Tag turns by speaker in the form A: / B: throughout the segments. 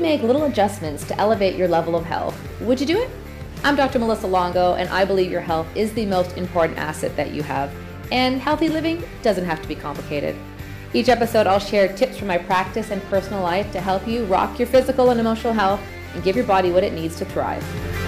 A: make little adjustments to elevate your level of health, would you do it? I'm Dr. Melissa Longo, and I believe your health is the most important asset that you have. And healthy living doesn't have to be complicated. Each episode, I'll share tips from my practice and personal life to help you rock your physical and emotional health and give your body what it needs to thrive.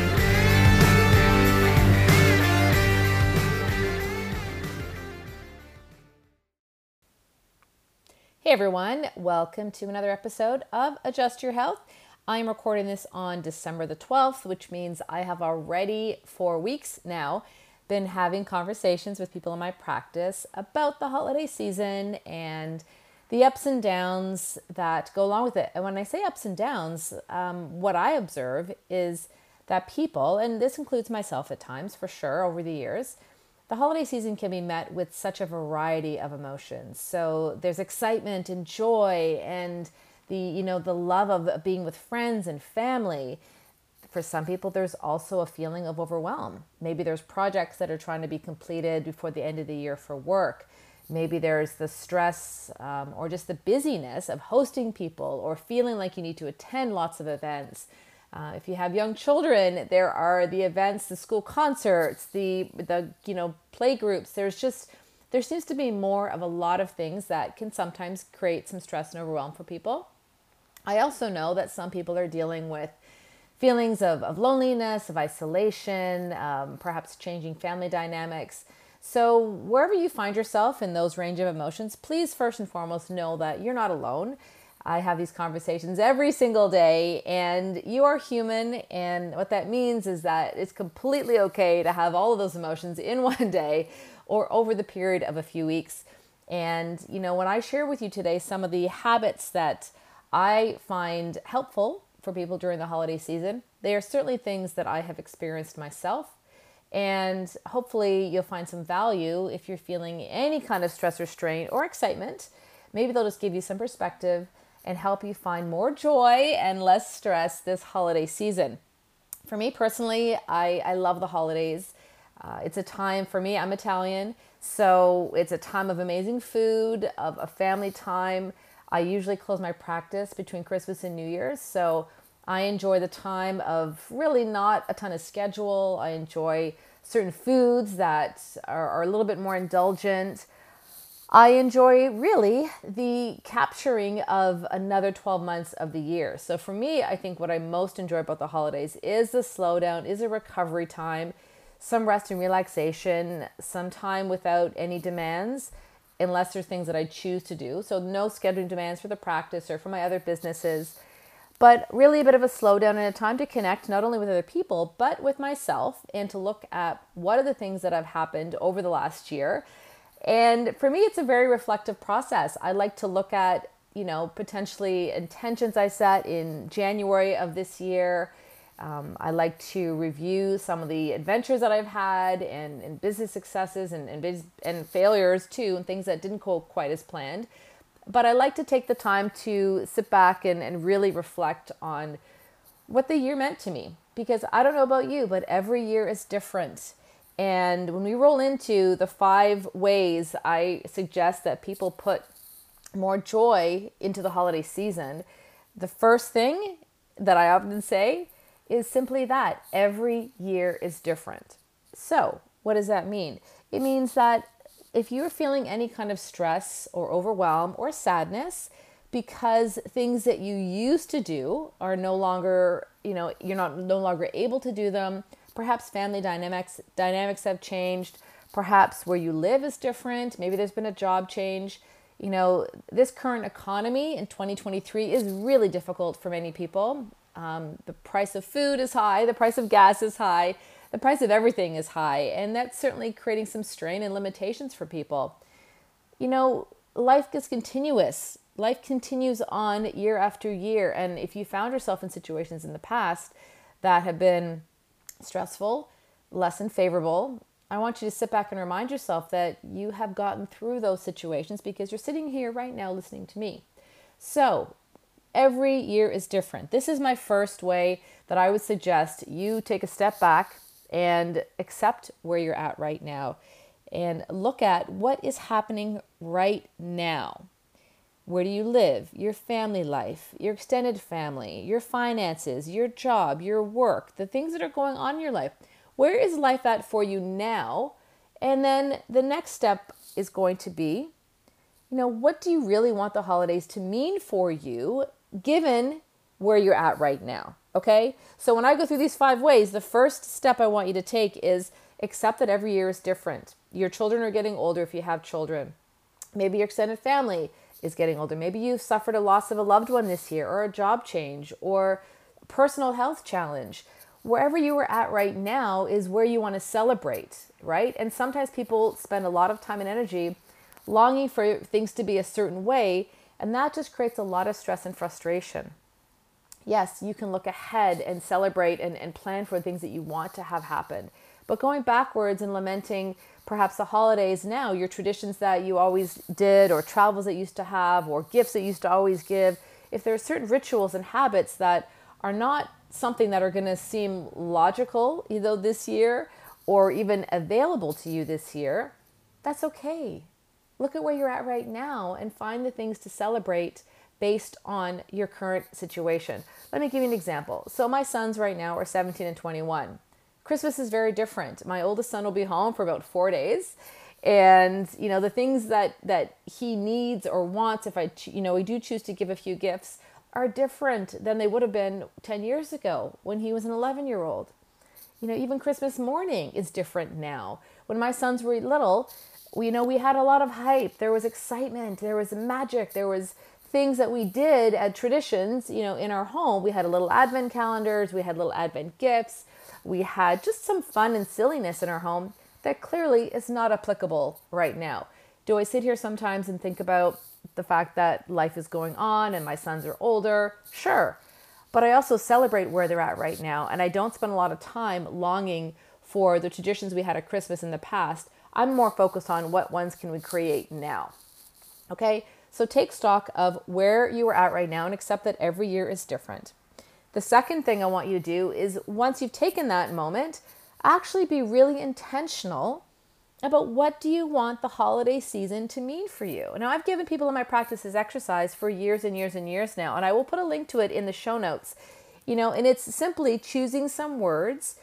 A: Hey everyone, welcome to another episode of Adjust Your Health. I'm recording this on December the 12th, which means I have already for weeks now been having conversations with people in my practice about the holiday season and the ups and downs that go along with it. And when I say ups and downs, what I observe is that people, and this includes myself at times for sure over the years, the holiday season can be met with such a variety of emotions. So there's excitement and joy and the love of being with friends and family. For some people, there's also a feeling of overwhelm. Maybe there's projects that are trying to be completed before the end of the year for work. Maybe there's the stress or just the busyness of hosting people or feeling like you need to attend lots of events. If you have young children, there are the events, the school concerts, the play groups. There seems to be more of a lot of things that can sometimes create some stress and overwhelm for people. I also know that some people are dealing with feelings of loneliness, of isolation, perhaps changing family dynamics. So wherever you find yourself in those range of emotions, please first and foremost know that you're not alone. I have these conversations every single day, and you are human. And what that means is that it's completely okay to have all of those emotions in one day or over the period of a few weeks. And, when I share with you today some of the habits that I find helpful for people during the holiday season, they are certainly things that I have experienced myself. And hopefully you'll find some value if you're feeling any kind of stress or strain or excitement. Maybe they'll just give you some perspective and help you find more joy and less stress this holiday season. For me personally, I love the holidays. It's a time for me, I'm Italian, so it's a time of amazing food, of a family time. I usually close my practice between Christmas and New Year's, so I enjoy the time of really not a ton of schedule. I enjoy certain foods that are a little bit more indulgent. I enjoy really the capturing of another 12 months of the year. So for me, I think what I most enjoy about the holidays is the slowdown, is a recovery time, some rest and relaxation, some time without any demands, unless there's things that I choose to do. So no scheduling demands for the practice or for my other businesses, but really a bit of a slowdown and a time to connect not only with other people, but with myself and to look at what are the things that have happened over the last year. And for me, it's a very reflective process. I like to look at, potentially intentions I set in January of this year. I like to review some of the adventures that I've had and business successes and failures too, and things that didn't go quite as planned. But I like to take the time to sit back and really reflect on what the year meant to me. Because I don't know about you, but every year is different. And when we roll into the 5 ways I suggest that people put more joy into the holiday season, the first thing that I often say is simply that every year is different. So what does that mean? It means that if you're feeling any kind of stress or overwhelm or sadness because things that you used to do are no longer, you're no longer able to do them. Perhaps family dynamics have changed. Perhaps where you live is different. Maybe there's been a job change. This current economy in 2023 is really difficult for many people. The price of food is high. The price of gas is high. The price of everything is high. And that's certainly creating some strain and limitations for people. Life is continuous. Life continues on year after year. And if you found yourself in situations in the past that have been stressful, less than favorable, I want you to sit back and remind yourself that you have gotten through those situations because you're sitting here right now listening to me. So every year is different. This is my first way that I would suggest you take a step back and accept where you're at right now and look at what is happening right now. Where do you live? Your family life, your extended family, your finances, your job, your work, the things that are going on in your life. Where is life at for you now? And then the next step is going to be, what do you really want the holidays to mean for you given where you're at right now? Okay? So when I go through these 5 ways, the first step I want you to take is accept that every year is different. Your children are getting older if you have children. Maybe your extended family is getting older. Maybe you've suffered a loss of a loved one this year, or a job change, or a personal health challenge. Wherever you are at right now is where you want to celebrate, right? And sometimes people spend a lot of time and energy longing for things to be a certain way, and that just creates a lot of stress and frustration. Yes, you can look ahead and celebrate and plan for things that you want to have happen. But going backwards and lamenting perhaps the holidays now, your traditions that you always did, or travels that you used to have, or gifts that you used to always give, if there are certain rituals and habits that are not something that are going to seem logical either this year or even available to you this year, that's okay. Look at where you're at right now and find the things to celebrate based on your current situation. Let me give you an example. So my sons right now are 17 and 21. Christmas is very different. My oldest son will be home for about 4 days. And, the things that he needs or wants, if we do choose to give a few gifts, are different than they would have been 10 years ago when he was an 11-year-old. Even Christmas morning is different now. When my sons were little, we had a lot of hype. There was excitement. There was magic. There was things that we did at traditions, in our home. We had a little advent calendars. We had little advent gifts. We had just some fun and silliness in our home that clearly is not applicable right now. Do I sit here sometimes and think about the fact that life is going on and my sons are older? Sure. But I also celebrate where they're at right now. And I don't spend a lot of time longing for the traditions we had at Christmas in the past. I'm more focused on what ones can we create now. Okay? So take stock of where you are at right now and accept that every year is different. The second thing I want you to do is, once you've taken that moment, actually be really intentional about what do you want the holiday season to mean for you. Now, I've given people in my practice this exercise for years and years and years now, and I will put a link to it in the show notes. And it's simply choosing some words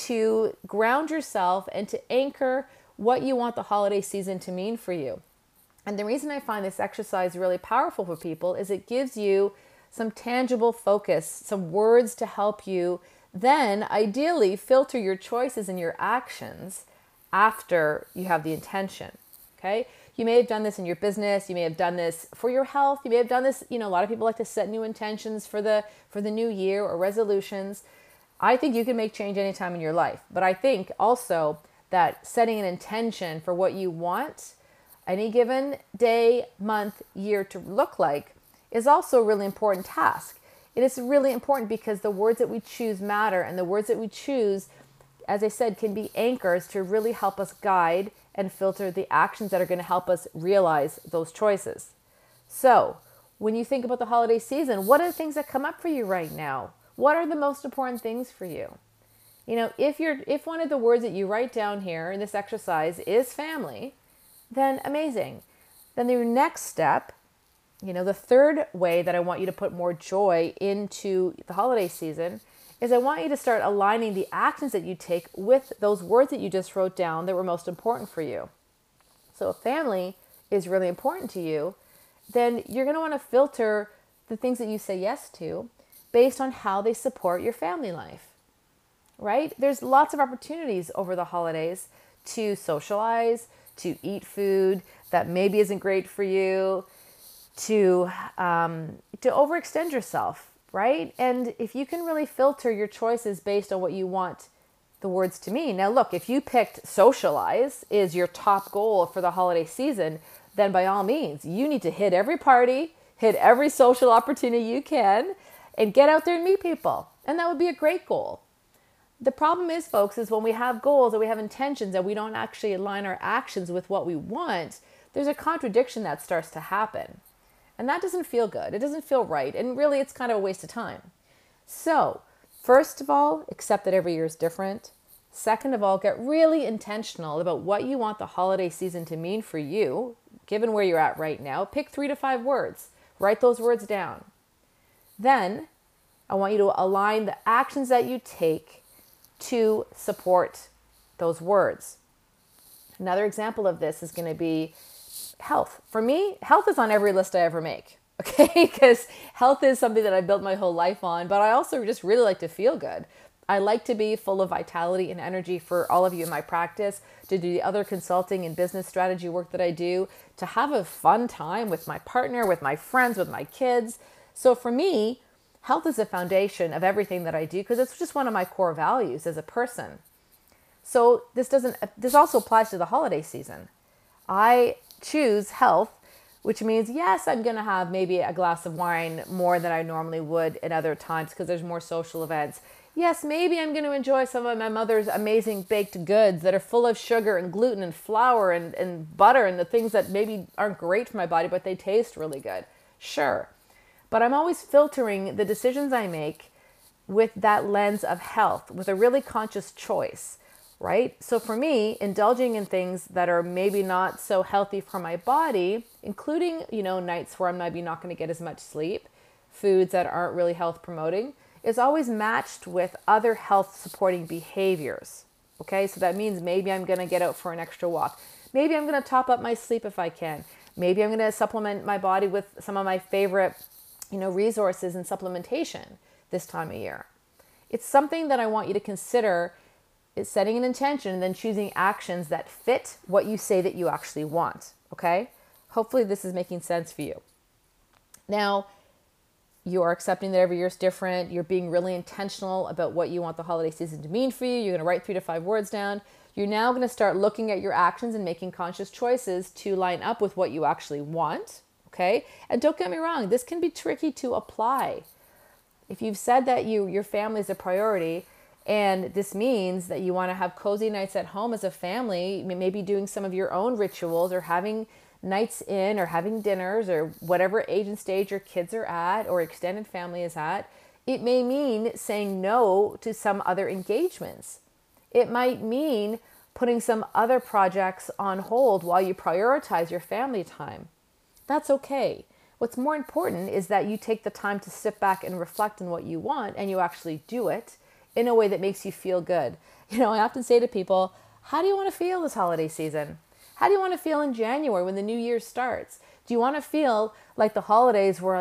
A: to ground yourself and to anchor what you want the holiday season to mean for you. And the reason I find this exercise really powerful for people is it gives you some tangible focus, some words to help you then ideally filter your choices and your actions after you have the intention. Okay? You may have done this in your business. You may have done this for your health. You may have done this, a lot of people like to set new intentions for the new year or resolutions. I think you can make change anytime in your life. But I think also that setting an intention for what you want any given day, month, year to look like is also a really important task. It is really important because the words that we choose matter, and the words that we choose, as I said, can be anchors to really help us guide and filter the actions that are going to help us realize those choices. So when you think about the holiday season, what are the things that come up for you right now? What are the most important things for you? If one of the words that you write down here in this exercise is family, then amazing. Then your next step, the third way that I want you to put more joy into the holiday season is I want you to start aligning the actions that you take with those words that you just wrote down that were most important for you. So if family is really important to you, then you're going to want to filter the things that you say yes to based on how they support your family life, right? There's lots of opportunities over the holidays to socialize, to eat food that maybe isn't great for you, to overextend yourself, right? And if you can really filter your choices based on what you want the words to mean. Now, look, if you picked socialize is your top goal for the holiday season, then by all means, you need to hit every party, hit every social opportunity you can, and get out there and meet people. And that would be a great goal. The problem is, folks, is when we have goals and we have intentions and we don't actually align our actions with what we want, there's a contradiction that starts to happen. And that doesn't feel good. It doesn't feel right. And really, it's kind of a waste of time. So, first of all, accept that every year is different. Second of all, get really intentional about what you want the holiday season to mean for you, given where you're at right now. Pick 3 to 5 words. Write those words down. Then I want you to align the actions that you take to support those words. Another example of this is going to be health. For me, health is on every list I ever make, okay? Because health is something that I built my whole life on, but I also just really like to feel good. I like to be full of vitality and energy for all of you in my practice, to do the other consulting and business strategy work that I do, to have a fun time with my partner, with my friends, with my kids. So for me, health is the foundation of everything that I do because it's just one of my core values as a person. So this also applies to the holiday season. I choose health, which means, yes, I'm going to have maybe a glass of wine more than I normally would at other times because there's more social events. Yes, maybe I'm going to enjoy some of my mother's amazing baked goods that are full of sugar and gluten and flour and butter and the things that maybe aren't great for my body, but they taste really good. Sure. But I'm always filtering the decisions I make with that lens of health, with a really conscious choice, right? So for me, indulging in things that are maybe not so healthy for my body, including, nights where I'm maybe not going to get as much sleep, foods that aren't really health promoting, is always matched with other health supporting behaviors. Okay, so that means maybe I'm going to get out for an extra walk. Maybe I'm going to top up my sleep if I can. Maybe I'm going to supplement my body with some of my favorite, resources and supplementation this time of year. It's something that I want you to consider, is setting an intention and then choosing actions that fit what you say that you actually want. Okay, hopefully this is making sense for you. Now, you are accepting that every year is different. You're being really intentional about what you want the holiday season to mean for you. You're going to write 3 to 5 words down. You're now going to start looking at your actions and making conscious choices to line up with what you actually want. Okay? And don't get me wrong, this can be tricky to apply. If you've said that your family is a priority, and this means that you want to have cozy nights at home as a family, maybe doing some of your own rituals or having nights in or having dinners or whatever age and stage your kids are at or extended family is at, it may mean saying no to some other engagements. It might mean putting some other projects on hold while you prioritize your family time. That's okay. What's more important is that you take the time to sit back and reflect on what you want and you actually do it in a way that makes you feel good. I often say to people, how do you want to feel this holiday season? How do you want to feel in January when the new year starts? Do you want to feel like the holidays were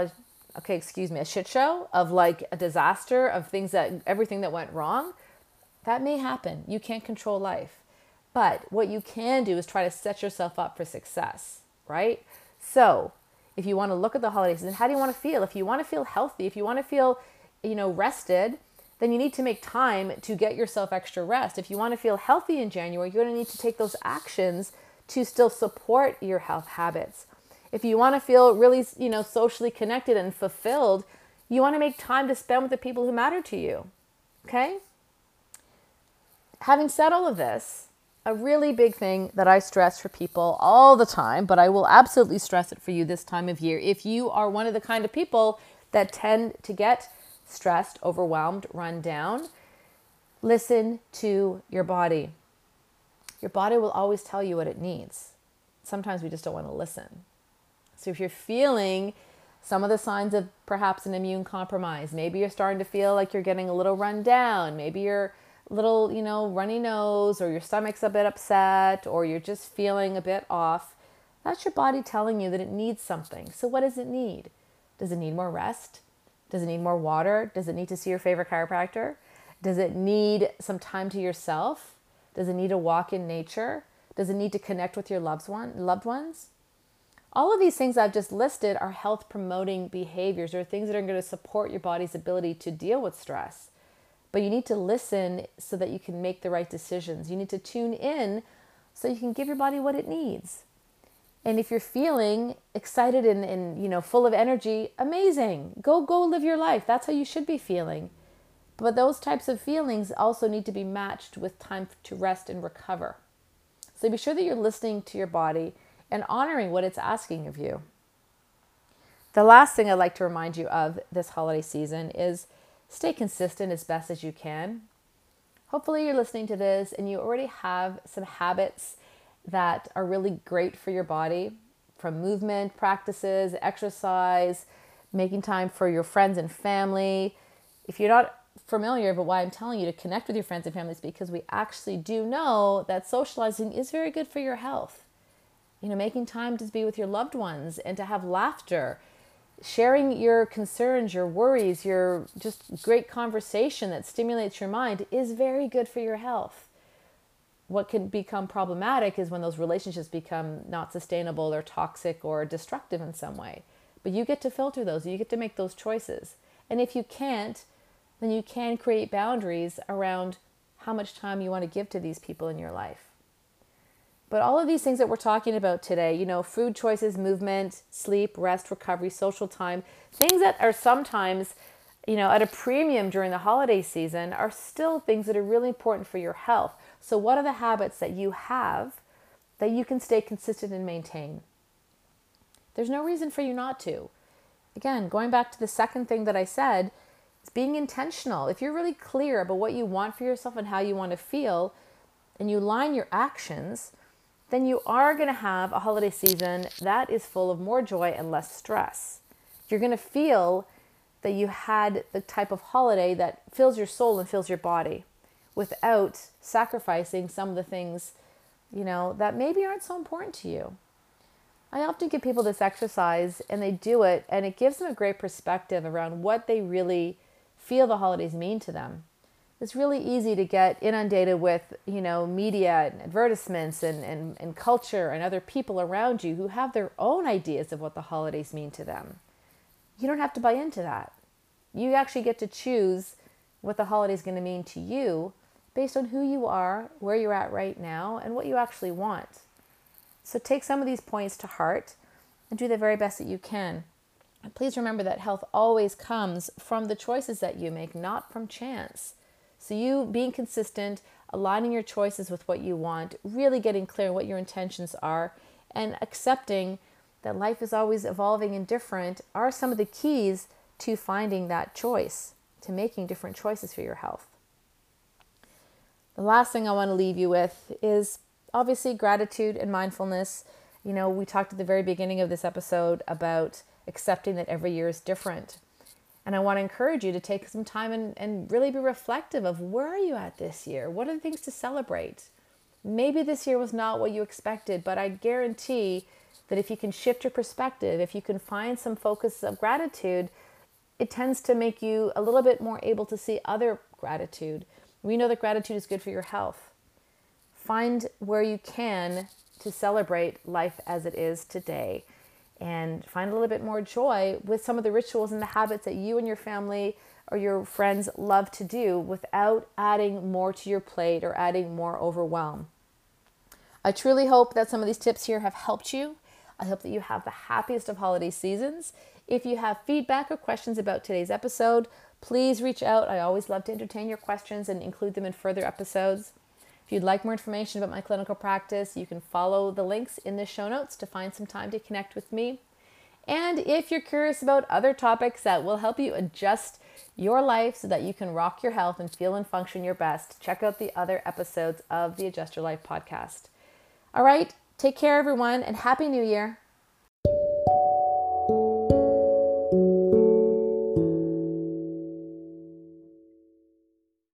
A: a shit show of like a disaster of everything that went wrong? That may happen. You can't control life. But what you can do is try to set yourself up for success, right? So if you want to look at the holiday season, how do you want to feel? If you want to feel healthy, if you want to feel, rested, then you need to make time to get yourself extra rest. If you want to feel healthy in January, you're going to need to take those actions to still support your health habits. If you want to feel really, socially connected and fulfilled, you want to make time to spend with the people who matter to you. Okay? Having said all of this, a really big thing that I stress for people all the time, but I will absolutely stress it for you this time of year, if you are one of the kind of people that tend to get stressed, overwhelmed, run down, listen to your body. Your body will always tell you what it needs. Sometimes we just don't want to listen. So if you're feeling some of the signs of perhaps an immune compromise, maybe you're starting to feel like you're getting a little run down, maybe you're a little, runny nose, or your stomach's a bit upset, or you're just feeling a bit off, that's your body telling you that it needs something. So what does it need? Does it need more rest? Does it need more water? Does it need to see your favorite chiropractor? Does it need some time to yourself? Does it need a walk in nature? Does it need to connect with your loved ones? All of these things I've just listed are health promoting behaviors or things that are going to support your body's ability to deal with stress. But you need to listen so that you can make the right decisions. You need to tune in so you can give your body what it needs. And if you're feeling excited and full of energy, amazing. Go live your life. That's how you should be feeling. But those types of feelings also need to be matched with time to rest and recover. So be sure that you're listening to your body and honoring what it's asking of you. The last thing I'd like to remind you of this holiday season is stay consistent as best as you can. Hopefully you're listening to this and you already have some habits that are really great for your body, from movement practices, exercise, making time for your friends and family. If you're not familiar, but why I'm telling you to connect with your friends and families, because we actually do know that socializing is very good for your health. Making time to be with your loved ones and to have laughter, sharing your concerns, your worries, your just great conversation that stimulates your mind is very good for your health. What can become problematic is when those relationships become not sustainable or toxic or destructive in some way. But you get to filter those. You get to make those choices. And if you can't, then you can create boundaries around how much time you want to give to these people in your life. But all of these things that we're talking about today, food choices, movement, sleep, rest, recovery, social time, things that are sometimes, at a premium during the holiday season are still things that are really important for your health. So what are the habits that you have that you can stay consistent and maintain? There's no reason for you not to. Again, going back to the second thing that I said, it's being intentional. If you're really clear about what you want for yourself and how you want to feel, and you line your actions, then you are going to have a holiday season that is full of more joy and less stress. You're going to feel that you had the type of holiday that fills your soul and fills your body without sacrificing some of the things, that maybe aren't so important to you. I often give people this exercise and they do it, and it gives them a great perspective around what they really feel the holidays mean to them. It's really easy to get inundated with, media and advertisements and culture and other people around you who have their own ideas of what the holidays mean to them. You don't have to buy into that. You actually get to choose what the holiday is going to mean to you based on who you are, where you're at right now, and what you actually want. So take some of these points to heart and do the very best that you can. And please remember that health always comes from the choices that you make, not from chance. So you being consistent, aligning your choices with what you want, really getting clear on what your intentions are, and accepting that life is always evolving and different are some of the keys to finding that choice, to making different choices for your health. The last thing I want to leave you with is obviously gratitude and mindfulness. We talked at the very beginning of this episode about accepting that every year is different. And I want to encourage you to take some time and really be reflective of where are you at this year? What are the things to celebrate? Maybe this year was not what you expected, but I guarantee that if you can shift your perspective, if you can find some focus of gratitude, it tends to make you a little bit more able to see other gratitude. We know that gratitude is good for your health. Find where you can to celebrate life as it is today. And find a little bit more joy with some of the rituals and the habits that you and your family or your friends love to do without adding more to your plate or adding more overwhelm. I truly hope that some of these tips here have helped you. I hope that you have the happiest of holiday seasons. If you have feedback or questions about today's episode, please reach out. I always love to entertain your questions and include them in further episodes. If you'd like more information about my clinical practice, you can follow the links in the show notes to find some time to connect with me. And if you're curious about other topics that will help you adjust your life so that you can rock your health and feel and function your best, check out the other episodes of the Adjust Your Life podcast. All right, take care, everyone, and Happy New Year.